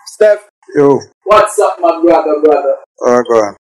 Steph, Yo, what's up, my brother? go on.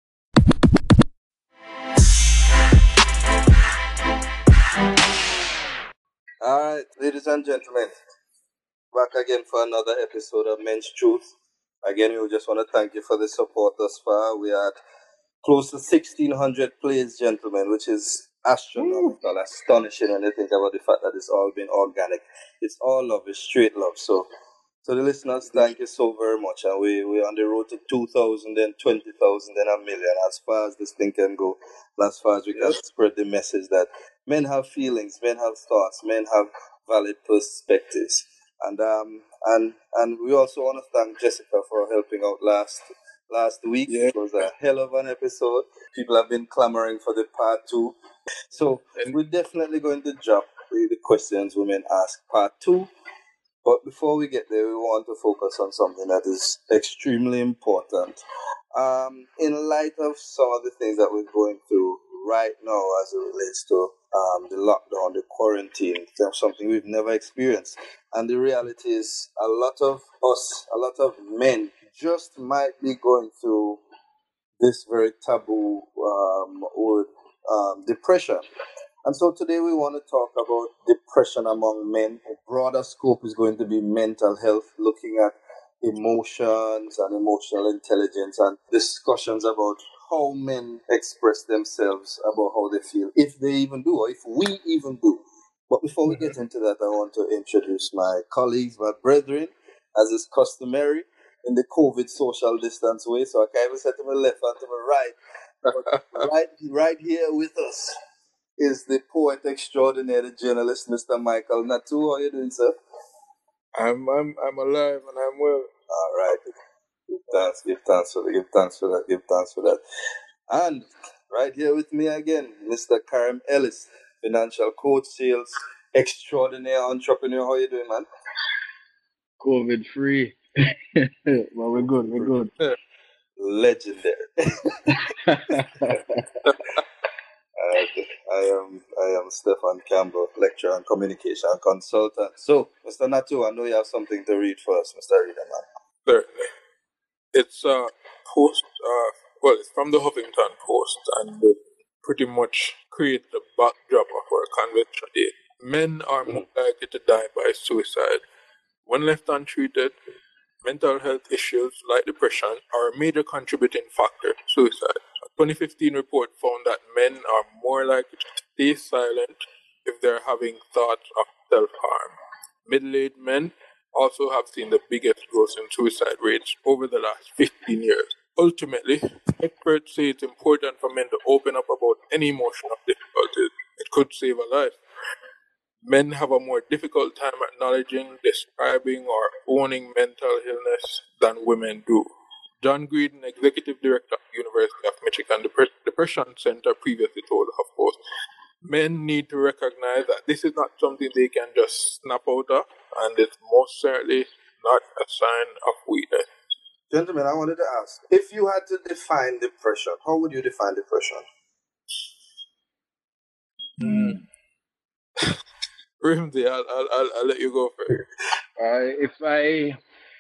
Alright, ladies and gentlemen, back again for another episode of Men's Truth. Again, we just want to thank you for the support thus far. We are close to 1,600 plays, gentlemen, which is astronomical, astonishing when you think about the fact that it's all been organic. It's all love, it's straight love. So the listeners, thank you so very much. And we're on the road to 2,000, then 20,000, then a million. As far as this thing can go, as far as we can spread the message that men have feelings, men have thoughts, men have valid perspectives. And we also want to thank Jessica for helping out last week. Yeah. It was a hell of an episode. People have been clamoring for the part two. So we're definitely going to drop the questions women ask part two. But before we get there, we want to focus on something that is extremely important. In light of some of the things that we're going through right now as it relates to the lockdown, the quarantine, that's something we've never experienced. And the reality is a lot of us, a lot of men just might be going through this very taboo word, depression. And so today we want to talk about depression among men. A broader scope is going to be mental health, looking at emotions and emotional intelligence and discussions about how men express themselves about how they feel, if they even do, or if we even do. But before we get into that, I want to introduce my colleagues, my brethren, as is customary in the COVID social distance way. So I can't even say to my left and to my right. But right here with us is the poet extraordinaire, the journalist, Mr. Michael Natu. How are you doing, sir? I'm alive and I'm well. All right. Give thanks for that. And right here with me again, Mr. Karim Ellis, financial coach, sales extraordinaire entrepreneur. How are you doing, man? COVID free. Well, we're good. Legendary. I am Stefan Campbell, lecturer and communication consultant. So, Mr. Natu, I know you have something to read first, Mr. Reader, man. Certainly. It's a post, well, it's from the Huffington Post, and it pretty much creates the backdrop of our conversation today. Men are more likely to die by suicide. When left untreated, mental health issues like depression are a major contributing factor to suicide. A 2015 report found that men are more likely to stay silent if they're having thoughts of self-harm. Middle-aged men also have seen the biggest growth in suicide rates over the last 15 years. Ultimately, experts say it's important for men to open up about any emotional difficulties. It could save a life. Men have a more difficult time acknowledging, describing, or owning mental illness than women do. John Green, executive director of the University of Michigan Depression Center, previously told HuffPost, men need to recognize that this is not something they can just snap out of, and it's most certainly not a sign of weakness. Gentlemen, I wanted to ask, if you had to define depression, how would you define depression? Rimsey, I'll let you go first. If I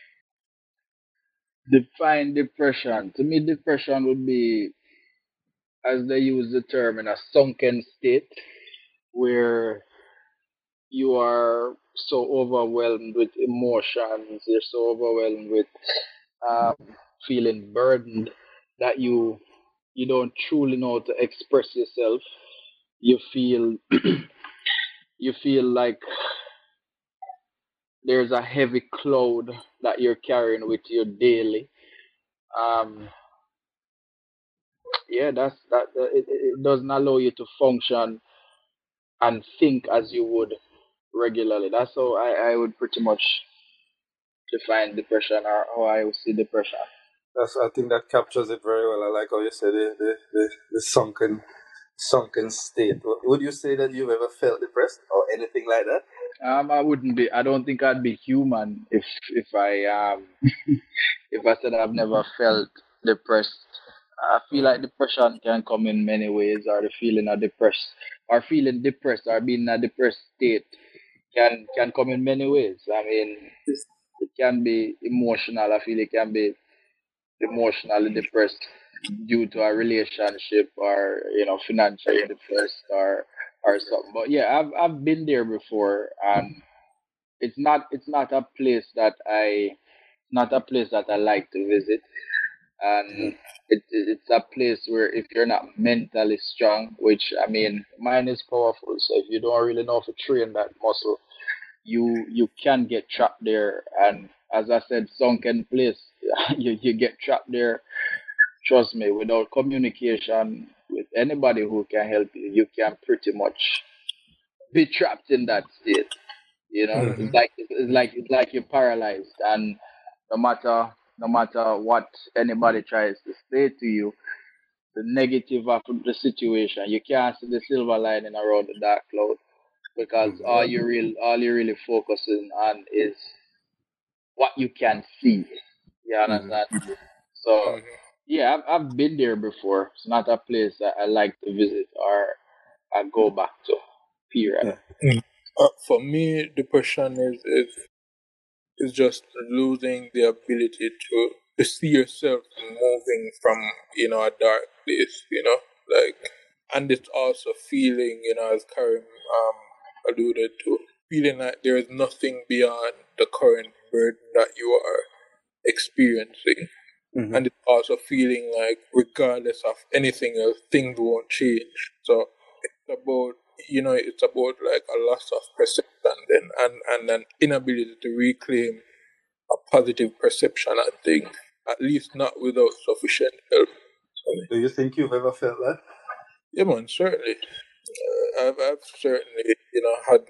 define depression, to me, depression would be, as they use the term, in a sunken state where you are so overwhelmed with emotions, you're so overwhelmed with um, feeling burdened that you don't truly know how to express yourself. You feel you feel like there's a heavy cloud that you're carrying with you daily. Um, yeah, it doesn't allow you to function and think as you would regularly. That's how I would pretty much define depression, or how I would see depression. I think that captures it very well. I like how you said the sunken state. Would you say that you've ever felt depressed or anything like that? I wouldn't be. I don't think I'd be human if I if I said I've never felt depressed. I feel like depression can come in many ways, or the feeling of depressed, or feeling depressed, or being in a depressed state can come in many ways. I mean, It can be emotional. I feel it can be emotionally depressed due to a relationship or financially depressed or something. But yeah, I've been there before, and it's not a place that I like to visit, and it's a place where if you're not mentally strong, which I mean, mind is powerful. So if you don't really know how to train that muscle, you can get trapped there. And as I said, sunken place, you get trapped there. Trust me, without communication with anybody who can help you, you can pretty much be trapped in that state. Mm-hmm. It's like you're paralyzed, and no matter what anybody tries to say to you, the negative of the situation, you can't see the silver lining around the dark cloud, because all you're really focusing on is what you can see. You understand? So Mm-hmm. yeah, I've been there before. It's not a place that I like to visit or I go back to. Period. Yeah. For me, depression is just losing the ability to see yourself moving from a dark place, like, and it's also feeling, as Karim alluded to, feeling like there is nothing beyond the current burden that you are experiencing, Mm-hmm. and it's also feeling like regardless of anything else, things won't change. So about it's about like a loss of perception then, and an inability to reclaim a positive perception and things, at least not without sufficient help. Do you think you've ever felt that? Yeah, man, certainly. I've certainly had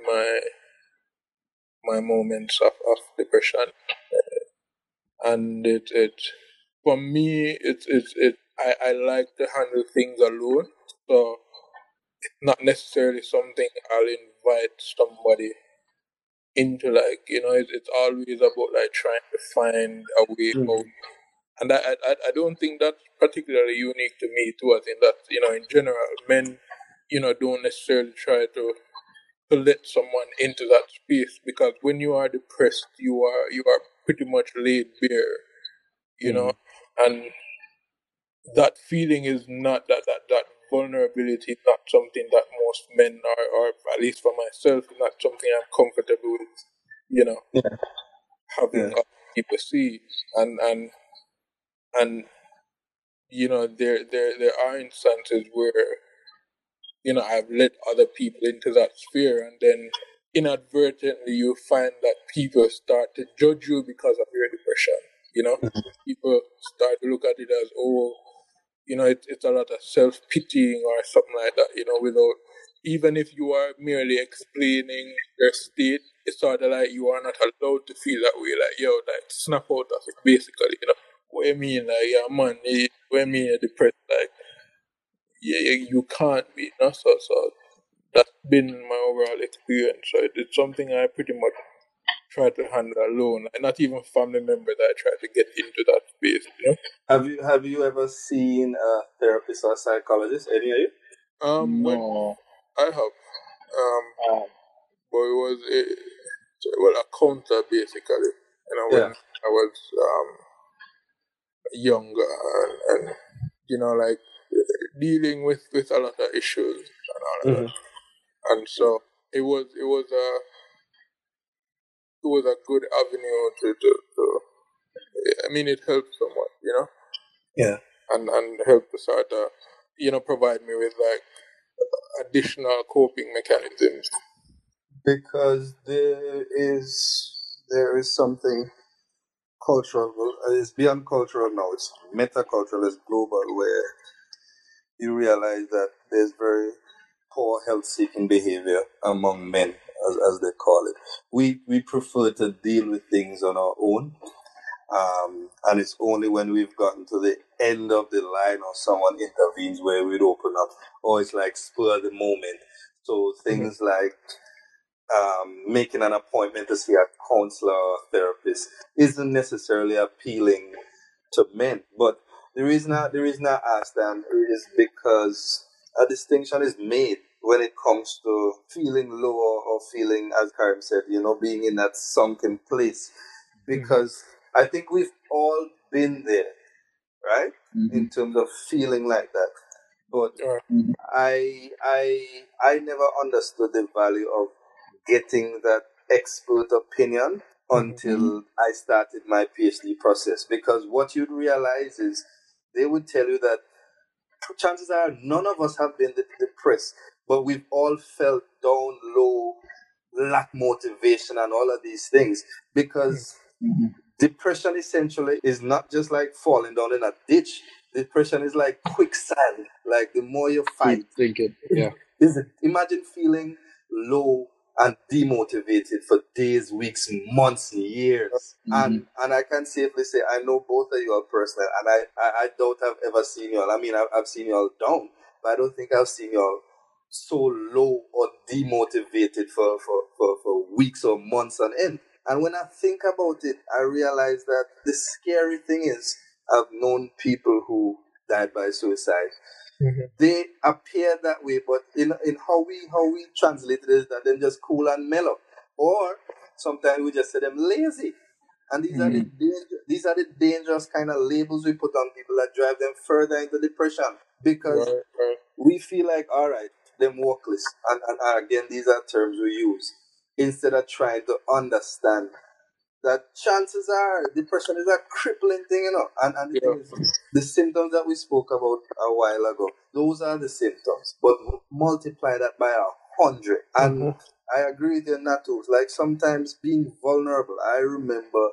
my moments of depression, and it for me I like to handle things alone, so not necessarily something I'll invite somebody into, like, it's always about like trying to find a way out. And I don't think that's particularly unique to me too. I think that in general, men don't necessarily try to let someone into that space, because when you are depressed, you are pretty much laid bare, and that feeling is not that vulnerability is not something that most men are, or at least for myself, not something I'm comfortable with, you know, Yeah. having Yeah. other people see. And there are instances where I've let other people into that sphere, and then inadvertently you find that people start to judge you because of your depression. People start to look at it as, oh, it's a lot of self-pitying or something like that, without, even if you are merely explaining your state, it's sort of like you are not allowed to feel that way, like, yo, like, snap out of it, basically, what you mean, like, yeah, man, what you mean you're depressed, like, yeah, you can't be, so that's been my overall experience, so it's something I pretty much try to handle alone, and not even family members I try to get into that space. Have you ever seen a therapist or a psychologist? Any of you? When No. I have, um, Um, but it was a counter basically. Yeah. When I was younger, and like, dealing with a lot of issues and all of that, Mm-hmm. and so it was a good avenue to I mean, it helped somewhat, Yeah. and helped to sort of provide me with like additional coping mechanisms. Because there is something cultural. It's beyond cultural now. It's metacultural. It's global, where you realize that there's very poor health-seeking behavior among men, as they call it. We prefer to deal with things on our own, and it's only when we've gotten to the end of the line or someone intervenes where we'd open up, or it's like spur of the moment. So things like making an appointment to see a counselor or therapist isn't necessarily appealing to men. But the reason I ask them is because a distinction is made when it comes to feeling low, or feeling, as Karim said, being in that sunken place. because I think we've all been there, right? In terms of feeling like that. But I never understood the value of getting that expert opinion until I started my PhD process, because what you'd realize is they would tell you that chances are none of us have been depressed, but we've all felt down low, lack motivation, and all of these things, because depression essentially is not just like falling down in a ditch. Depression is like quicksand. Like the more you fight, Thinking, yeah. Imagine feeling low and demotivated for days, weeks, months, years. And I can safely say I know both of you all personally, and I doubt I've ever seen you all. I mean, I've seen you all down, but I don't think I've seen you all so low or demotivated for weeks or months on end. And when I think about it, I realize that the scary thing is I've known people who died by suicide. They appear that way, but in how we translate it is that they're just cool and mellow, or sometimes we just say them lazy. And these are the dangerous kind of labels we put on people that drive them further into depression, because we feel like, all right, them workless, and again, these are terms we use instead of trying to understand that chances are depression is a crippling thing, and the thing is, the symptoms that we spoke about a while ago, those are the symptoms, but multiply that by 100. And I agree with you, Natus. Like sometimes being vulnerable. I remember,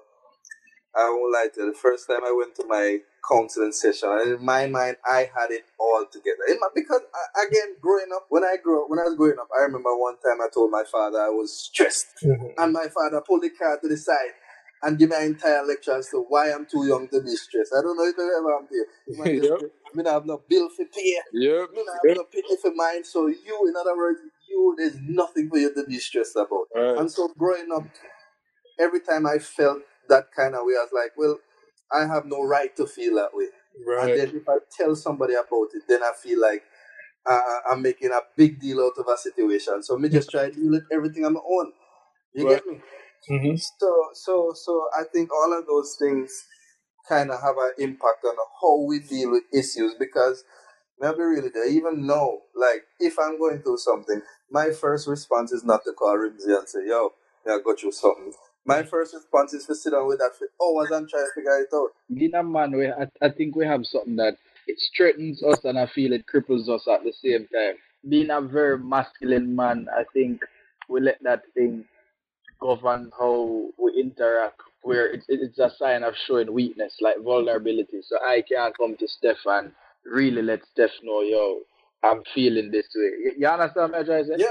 I won't lie to you, the first time I went to my counseling session, and in my mind, I had it all together. Because again, when I was growing up, I remember one time I told my father I was stressed, and my father pulled the car to the side and give me an entire lecture as to why I'm too young to be stressed. I don't know if it ever happened to you. I don't have no bill for pay. I don't have no pay for mine. So in other words, there's nothing for you to be stressed about. And so growing up, every time I felt that kind of way, I was like, well, I have no right to feel that way. And then if I tell somebody about it, then I feel like I'm making a big deal out of a situation. So me just try to deal with everything on my own. You get me? So I think all of those things kind of have an impact on how we deal with issues, because maybe really they even know, like, if I'm going through something, my first response is not to call Rimsey and say, yo, I got you something. My first response is to sit down with that for hours and try to figure it out. Being a man, I think we have something that it strengthens us and I feel it cripples us at the same time. Being a very masculine man, I think we let that thing govern how we interact, where it's a sign of showing weakness, like vulnerability. So I can't come to Steph and really let Steph know, yo, I'm feeling this way. You understand what I'm trying to say? Yeah.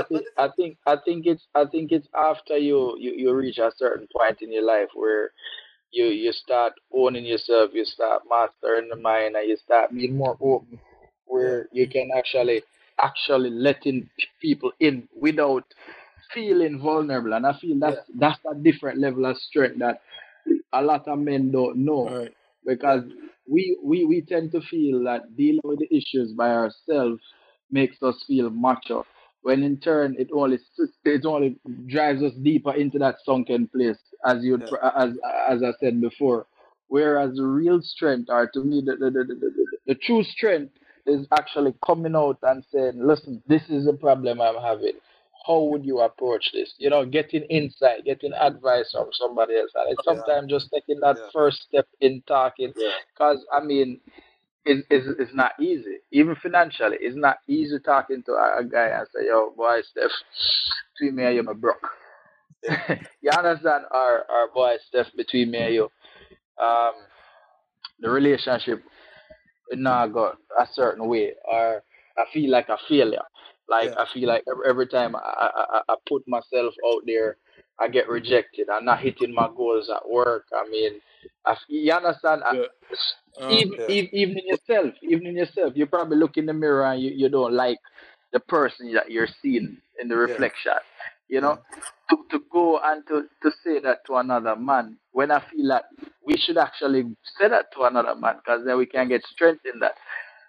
I think it's after you reach a certain point in your life where you start owning yourself, you start mastering the mind, and you start being more open, where you can actually letting people in without feeling vulnerable. And I feel that's a different level of strength that a lot of men don't know, because we tend to feel that dealing with the issues by ourselves makes us feel macho, when in turn it only drives us deeper into that sunken place, as I said before. Whereas the real strength, or to me the true strength, is actually coming out and saying, listen, this is a problem I'm having. How would you approach this? Getting insight, getting advice from somebody else. And it's sometimes just taking that first step in talking. Because, I mean, it's not easy. Even financially, it's not easy talking to a guy and say, yo, boy, Steph, between me and you, I'm broke. You understand? Our boy, Steph, between me and you, um, the relationship now got a certain way, or I feel like a failure. Like I feel like every time I put myself out there, I get rejected. I'm not hitting my goals at work. I mean, you understand? Even in yourself, you probably look in the mirror and you don't like the person that you're seeing in the reflection. To go and to say that to another man, when I feel that we should actually say that to another man, because then we can get strength in that.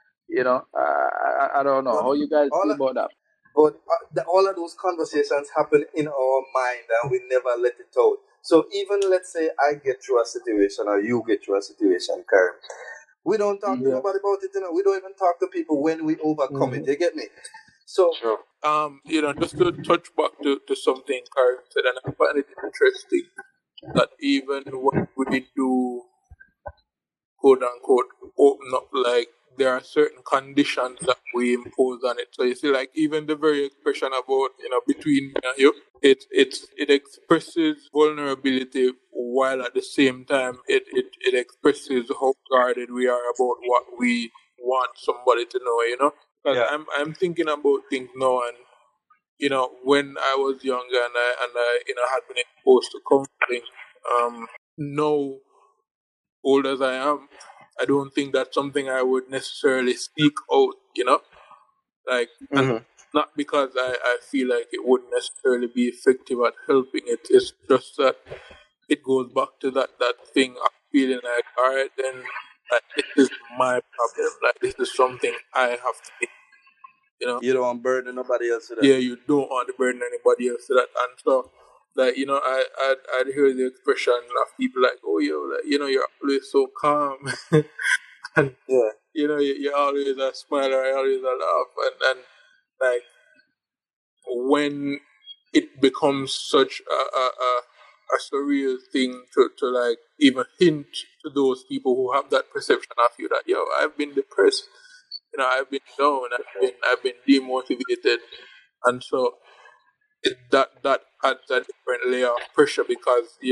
I don't know how you guys feel about that. But all of those conversations happen in our mind and we never let it out. So even let's say I get through a situation or you get through a situation, Karim, we don't talk to nobody about it. We don't even talk to people when we overcome it. You get me? So Sure. Just to touch back to something Karen said, and I find it interesting that even when we do quote unquote open up, like there are certain conditions that we impose on it. So you see, like even the very expression about between me and you, it expresses vulnerability while at the same time it expresses how guarded we are about what we want somebody to know. Because I'm thinking about things now, and when I was younger and I had been exposed to counseling, now old as I am, I don't think that's something I would necessarily seek out, like, and not because I feel like it wouldn't necessarily be effective at helping it. It's just that it goes back to that thing of feeling like, all right, then, like, this is my problem. Like, this is something I have to fix, you don't want to burden nobody else with that. Yeah, you don't want to burden anybody else to that. And so, like, I'd hear the expression of people like, oh, like, you're always so calm. And, you're always a smiler, you're always a laugh. And like, when it becomes such a surreal thing to like even hint to those people who have that perception of you that, I've been depressed, I've been down, I've been demotivated. And so that adds a different layer of pressure, because you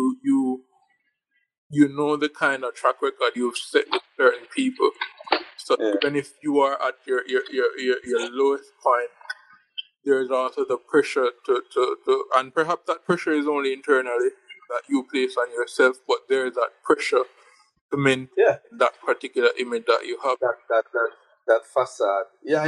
know the kind of track record you've set with certain people. So even if you are at your lowest point, there's also the pressure to and perhaps that pressure is only internally that you place on yourself, but there's that pressure to maintain that particular image that you have. That facade. Yeah,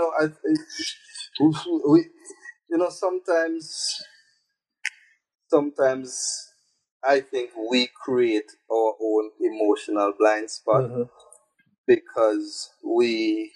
sometimes I think we create our own emotional blind spot because we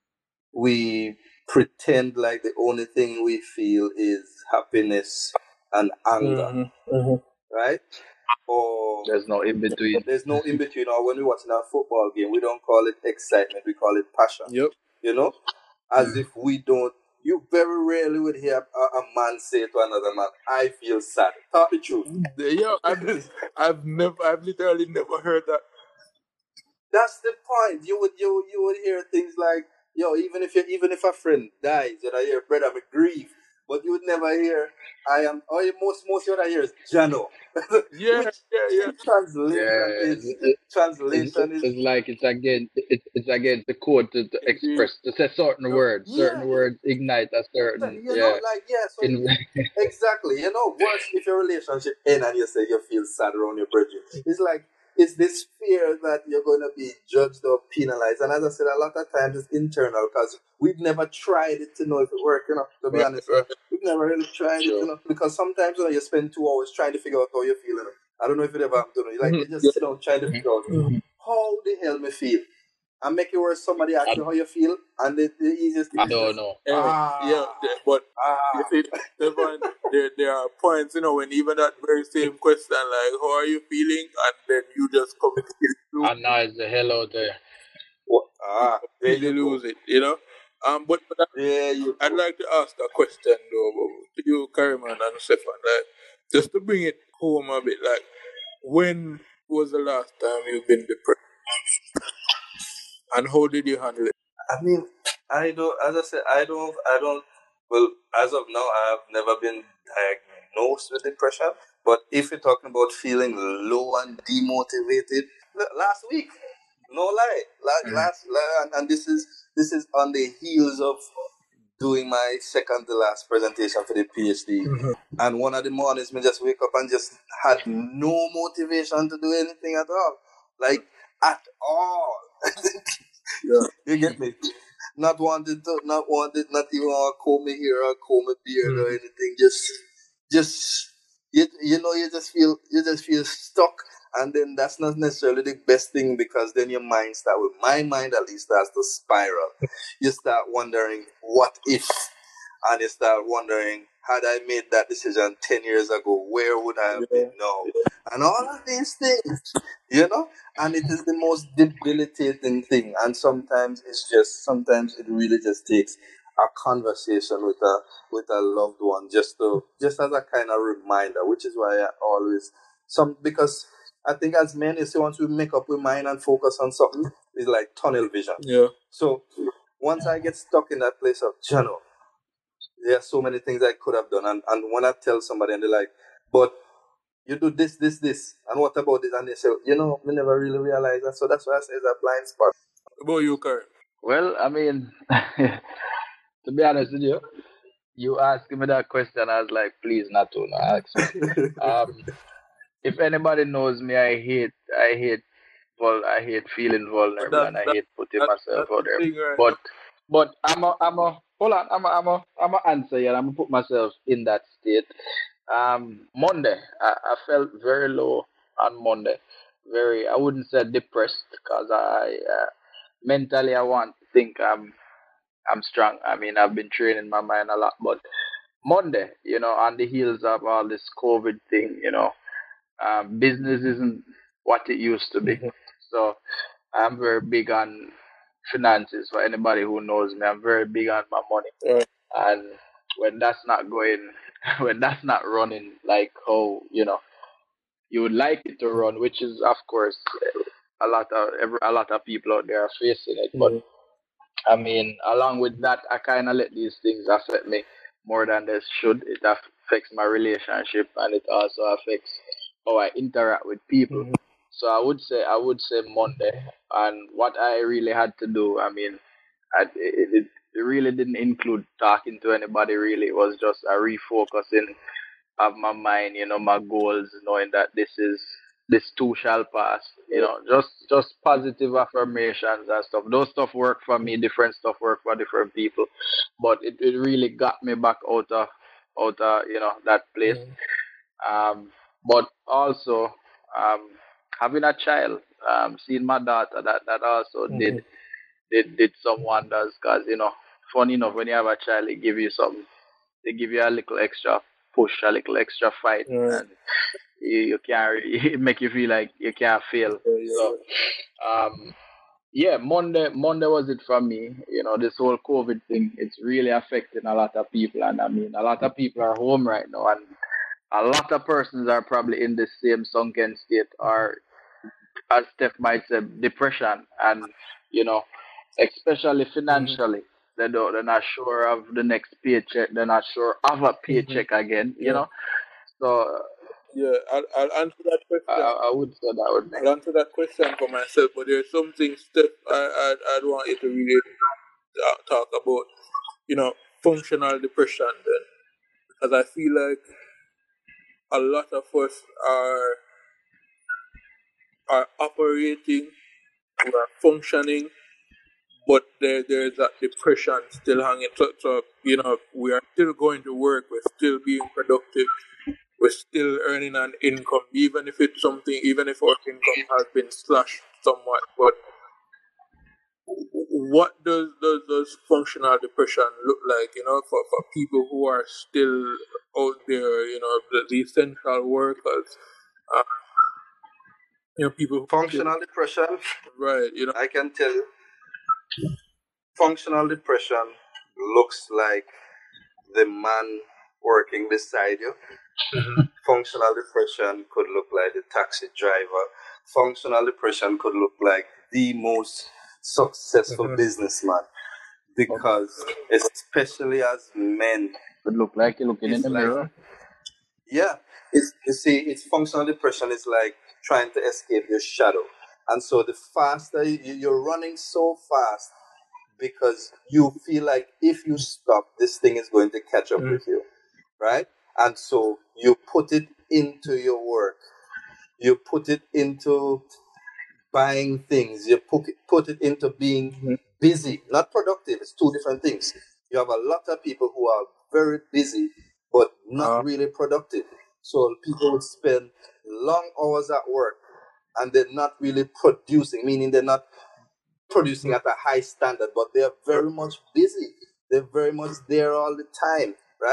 pretend like the only thing we feel is happiness and anger, right? Or There's no in between. there's no in between. Or when we're watching a football game, we don't call it excitement, we call it passion. Yep. As if we don't. You very rarely would hear a man say to another man, "I feel sad." Talk the truth. Yeah, I've literally never heard that. That's the point. You would hear things like, even if a friend dies, you'd hear, "Brother, I grieve," but you would never hear, "I am." Or most you would hear is Jano. Yeah. Translation is It's like it's against the code to express, to say certain words. Certain words ignite a certain exactly. Worse if your relationship ends and you say you feel sad around your brethren. It's like, it's this fear that you're going to be judged or penalized. And as I said, a lot of times it's internal because we've never tried it to know if it works, to be honest. We've never really tried it, because sometimes you spend 2 hours trying to figure out how you're feeling. I don't know if it ever happened to you. Like, you just sit down trying to figure out how the hell me feel. And make it worse, somebody asks you how you feel, and the easiest thing I don't know. But you see, Stefan, there are points, when even that very same question, like, how are you feeling? And then you just come and annoys the hell out there. There you you lose it, But I'd like to ask a question, though, to you, Kariman and Stefan, like, just to bring it home a bit, like, when was the last time you've been depressed? And how did you handle it? I mean, I don't. As I said, I don't. Well, as of now, I have never been diagnosed with depression. But if you're talking about feeling low and demotivated, last week, no lie, and this is on the heels of doing my second to last presentation for the PhD. And one of the mornings, me just wake up and just had no motivation to do anything at all, like at all. You get me? Not even want to comb my hair or comb my beard or anything. Just you just feel stuck, and then that's not necessarily the best thing, because then your mind my mind at least starts to spiral. You start wondering what if, and you start wondering had I made that decision 10 years ago, where would I have been now? And all of these things, and it is the most debilitating thing. And sometimes it really just takes a conversation with a loved one, just as a kind of reminder, which is why I always, because I think as men, you see, once we make up our mind and focus on something, it's like tunnel vision. Yeah. So once I get stuck in that place of, there are so many things I could have done. And when I tell somebody and they're like, but you do this, and what about this? And they say, we never really realize that. So that's why I say it's a blind spot. What about you, Karen? Well, I mean, to be honest with you, you asking me that question, I was like, please not to ask me. If anybody knows me, I hate feeling vulnerable, and I hate putting myself out there. Right? But hold on, I'm a answer here. I'm gonna put myself in that state. Monday, I felt very low on Monday. I wouldn't say depressed, because mentally I want to think I'm strong. I mean, I've been training my mind a lot, but Monday, on the heels of all this COVID thing, business isn't what it used to be. Mm-hmm. So I'm very big on finances. For anybody who knows me, I'm very big on my money. Right. And when that's not going, when that's not running like how you would like it to run, which is of course a lot of people out there are facing it. Mm-hmm. But I mean, along with that, I kind of let these things affect me more than they should. It affects my relationship, and it also affects how I interact with people. Mm-hmm. So I would say Monday, and what I really had to do. I mean, it really didn't include talking to anybody. Really, it was just a refocusing of my mind. My goals, knowing that this too shall pass. Just positive affirmations and stuff. Those stuff work for me. Different stuff work for different people. But it really got me back out of that place. But also having a child, seeing my daughter, that also did some wonders, because funny enough, when you have a child, it give you something. They give you a little extra push, a little extra fight, Right. and you can't. It make you feel like you can't fail. So, Monday was it for me. This whole COVID thing, it's really affecting a lot of people, and I mean, a lot of people are home right now, and a lot of persons are probably in the same sunken state, or as Steph might say, depression, and especially financially. They're not sure of the next paycheck. They're not sure of a paycheck again. So I'll answer that question. I would say that would make. I'll answer that question for myself, but there's something, Steph, I'd want you to really talk about, functional depression then. Because I feel like a lot of us are operating, we are functioning, but there's that depression still hanging. So, we are still going to work, we're still being productive, we're still earning an income, even if our income has been slashed somewhat. But what does functional depression look like, for people who are still out there, the essential workers, people who Functional depression, right, I can tell you, functional depression looks like the man working beside you. Functional depression could look like the taxi driver. Functional depression could look like the most successful businessman. Because especially as men, Could look like you're looking in the mirror. Yeah, it's functional depression is like trying to escape your shadow, and so the faster you're running so fast because you feel like if you stop, this thing is going to catch up with you, right? And so you put it into your work, you put it into buying things, you put it into being busy, not productive. It's two different things. You have a lot of people who are very busy but not really productive. So people would spend long hours at work and they're not really producing, meaning they're not producing at a high standard, but they're very much busy. They're very much there all the time, right?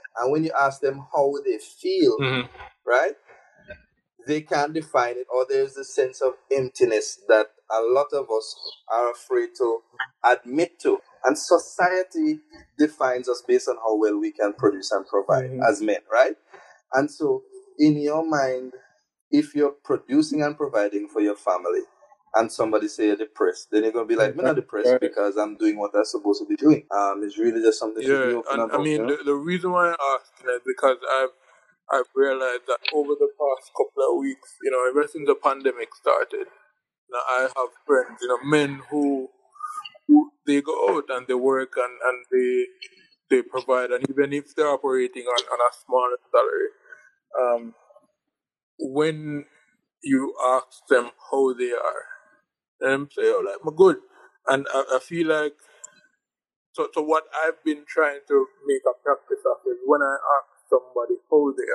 And when you ask them how they feel, right, they can't define it, or there's a sense of emptiness that a lot of us are afraid to admit to. And society defines us based on how well we can produce and provide as men, right? And so, in your mind, if you're producing and providing for your family, and somebody say you're depressed, then you're gonna be like, "I'm not depressed because I'm doing what I'm supposed to be doing." It's really just something to be open about. I mean, the reason why I asked is because I've realized that over the past couple of weeks, ever since the pandemic started, I have friends, men who they go out and they work and they provide, and even if they're operating on a smaller salary, when you ask them how they are, and say, "Oh, like, I'm good," and I feel like so what I've been trying to make a practice of is when I ask somebody how they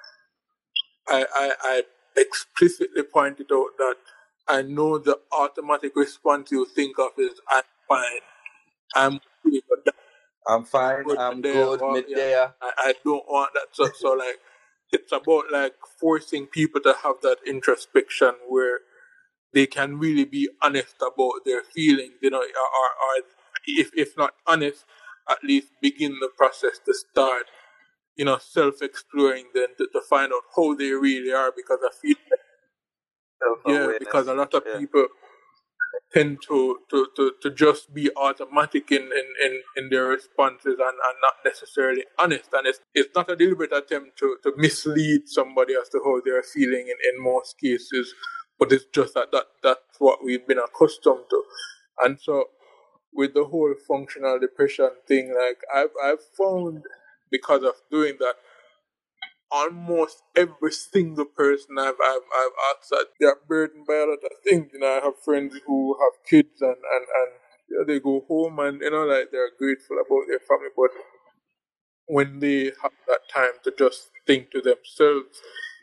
are, I explicitly point it out that I know the automatic response you think of is "I'm fine, I'm okay," but that I'm fine, I'm good, mid-day. I don't want that. So like, it's about like forcing people to have that introspection where they can really be honest about their feelings, or if not honest, at least begin the process to start, self-exploring, then to find out how they really are, because I feel like, because a lot of people tend to just be automatic in their responses and not necessarily honest. And it's not a deliberate attempt to mislead somebody as to how they're feeling in most cases, but it's just that's what we've been accustomed to. And so with the whole functional depression thing, like I've found, because of doing that, almost every single person I've asked that they're burdened by a lot of things. I have friends who have kids and they go home and like they're grateful about their family, but when they have that time to just think to themselves,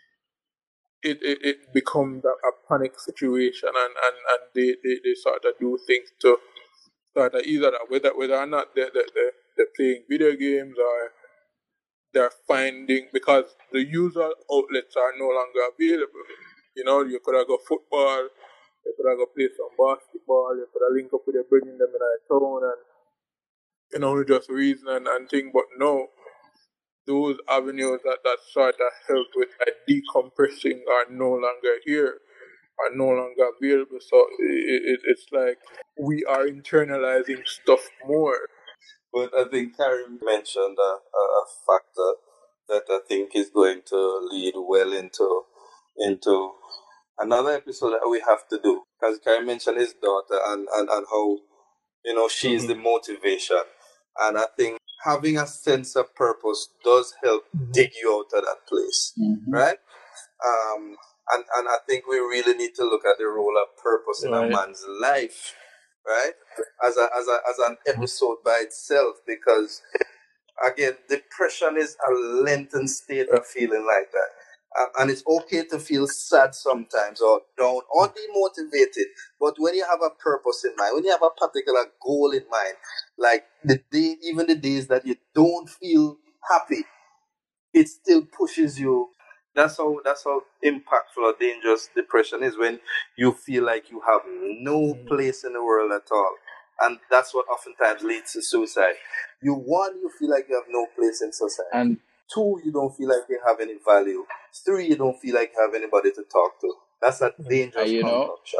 it becomes a panic situation, and they sort of do things to sort of either that, whether or not they're playing video games, or they're finding, because the usual outlets are no longer available. You could have go football, you could have go play some basketball, you could have link up with your bringing them in a town and just reason and thing. But no, those avenues that sort of help with decompressing are no longer here, are no longer available. So it's like we are internalizing stuff more. But I think Karim mentioned a factor that I think is going to lead well into another episode that we have to do. Because Karim mentioned his daughter and how, she's the motivation. And I think having a sense of purpose does help dig you out of that place, right? And I think we really need to look at the role of purpose in a man's life, right? As an episode by itself, because again, depression is a lengthened state of feeling like that. And it's okay to feel sad sometimes, or down, or demotivated. But when you have a purpose in mind, when you have a particular goal in mind, like even the days that you don't feel happy, it still pushes you. That's how impactful or dangerous depression is, when you feel like you have no place in the world at all. And that's what oftentimes leads to suicide. You feel like you have no place in society. And 2, you don't feel like you have any value. 3, you don't feel like you have anybody to talk to. That's a dangerous concoction.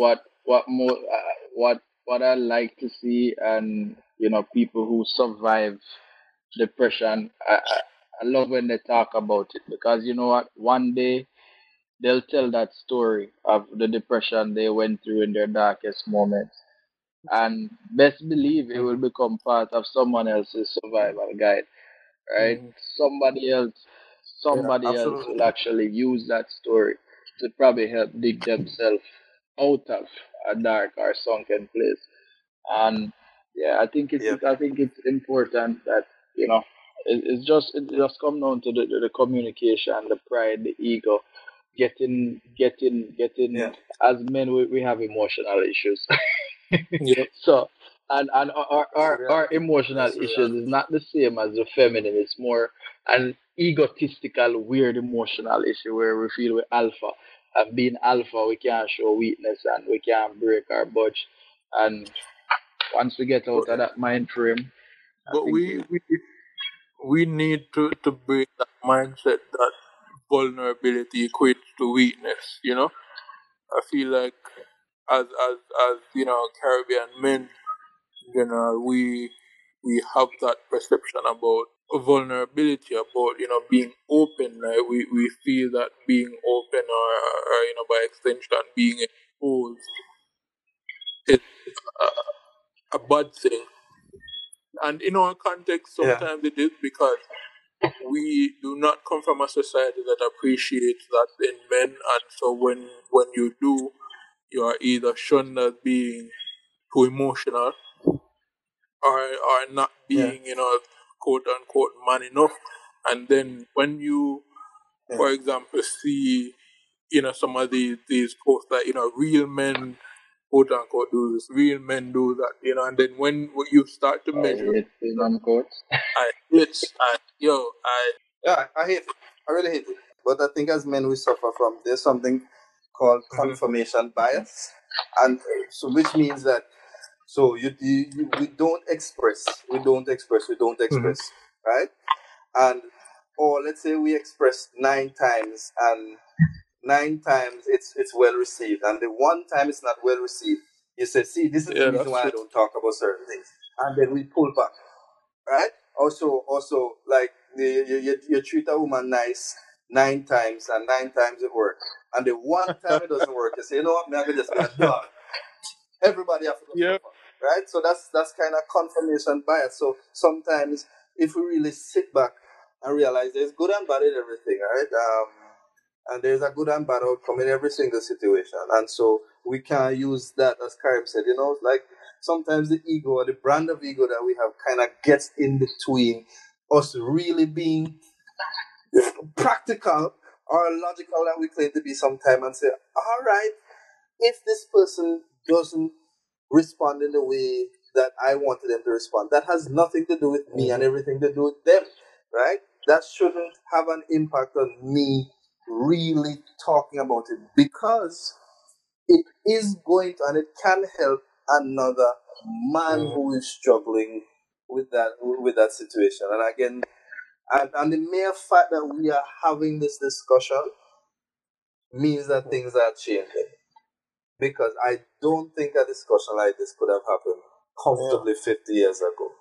What I like to see, and people who survive depression, I love when they talk about it, because you know what, one day they'll tell that story of the depression they went through in their darkest moments, and best believe it will become part of someone else's survival guide, right? Somebody else will actually use that story to probably help dig themselves out of a dark or sunken place. And yeah, I think it's important that it just come down to the communication, the pride, the ego, getting. Yeah. As men, we have emotional issues. Yeah. So and our emotional Yes, we issues are. is not the same as the feminine. It's more an egotistical, weird emotional issue where we feel we're alpha. And being alpha, we can't show weakness and we can't break our budge. And once we get But, out of that mind frame, I but think we need to break that mindset that vulnerability equates to weakness. I feel like as Caribbean men, we have that perception about vulnerability, about being open. Right? We feel that being open, or by extension being exposed, is a bad thing. And in our context, Yeah. sometimes it is because we do not come from a society that appreciates that in men, and so when you do, you are either shunned as being too emotional, or not Yeah. being quote unquote man enough. And then when you, Yeah. for example, see some of these posts that real men quote unquote do this, real men do that, and then when you start to I measure, hate in unquotes. it's I Yeah, I hate it. I really hate it. But I think as men we suffer from there's something called Mhm. confirmation bias, and so which means that so we don't express, Mhm. right? And or let's say we express 9 times, and 9 times it's well received, and the one time it's not well received, you say, see, this is the Yeah, reason that's why I true. don't talk about certain things, and then we pull back, right? Also, like you treat a woman nice 9 times, and 9 times it works, and the one time it doesn't work, you say, you know what, man, I could just be a dog. Everybody have to go Yeah. suffer, right? So that's kind of confirmation bias. So sometimes if we really sit back and realize there's good and bad in everything, right? And there's a good and bad outcome in every single situation, and so we can use that, as Karim said, like sometimes the ego or the brand of ego that we have kind of gets in between us really being practical or logical that we claim to be sometime, and say, all right, if this person doesn't respond in the way that I wanted them to respond, that has nothing to do with me and everything to do with them, right? That shouldn't have an impact on me really talking about it, because it is going to, and it can help another man who is struggling with that situation. And again, and the mere fact that we are having this discussion means that things are changing, because I don't think a discussion like this could have happened comfortably 50 years ago.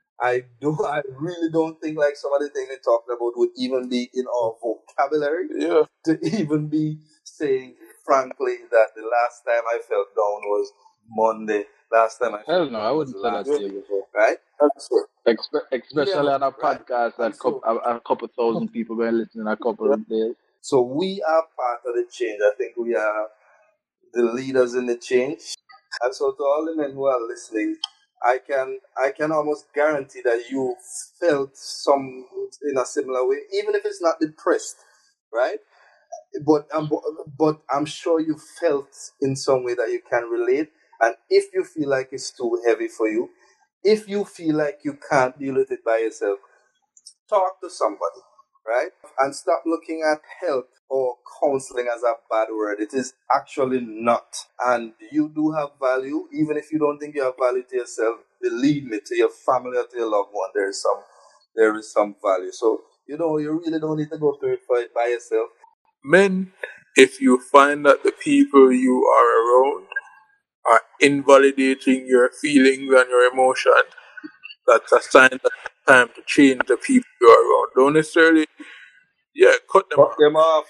I really don't think like some of the things we're talking about would even be in our vocabulary Yeah. to even be saying frankly that the last time I felt down was Monday. Last time I Hell felt no, I down was wouldn't say that last to Yeah. you week, before. right? That's true. Yeah, Especially man, on a right? podcast And that so a couple thousand people going to listen in a couple Yeah. of days. so we are part of the change. I think we are the leaders in the change. And so to all the men who are listening, I can almost guarantee that you felt some in a similar way, even if it's not depressed, right? But I'm sure you felt in some way that you can relate. And if you feel like it's too heavy for you, if you feel like you can't deal with it by yourself, talk to somebody, right? And stop looking at help or counseling as a bad word. It is actually not. And you do have value, even if you don't think you have value to yourself. Believe me, to your family or to your loved one, there is some value. So you really don't need to go through it by yourself. Men, if you find that the people you are around are invalidating your feelings and your emotions, that's a sign that it's time to change the people you're around. Don't necessarily, cut them Cut off. them off.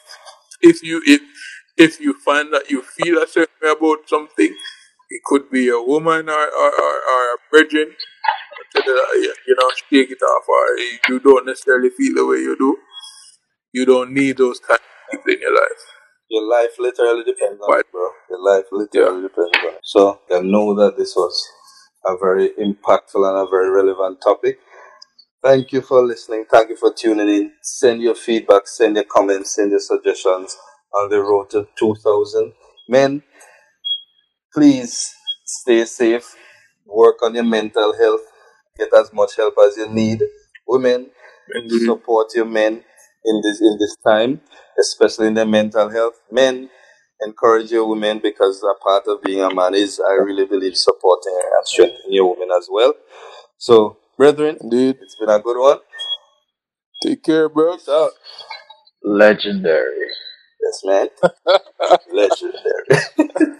If you find that you feel a certain way about something, it could be a woman or a virgin, tell you that, shake it off, or you don't necessarily feel the way you do. You don't need those kind of people in your life. Your life literally depends on But it, bro. Your life yeah, literally depends on it. So I know that this was a very impactful and a very relevant topic. Thank you for listening. Thank you for tuning in. Send your feedback, send your comments, send your suggestions on the road to 2000. Men, please stay safe. work on your mental health, get as much help as you need. Women, Indeed. support your men in this time, especially in their mental health. Men, encourage your women, because a part of being a man is, I really believe, supporting and strengthening your women as well. So, brethren, Indeed. it's been a good one. Take care, bro. Peace out. Legendary. Yes, man. Legendary.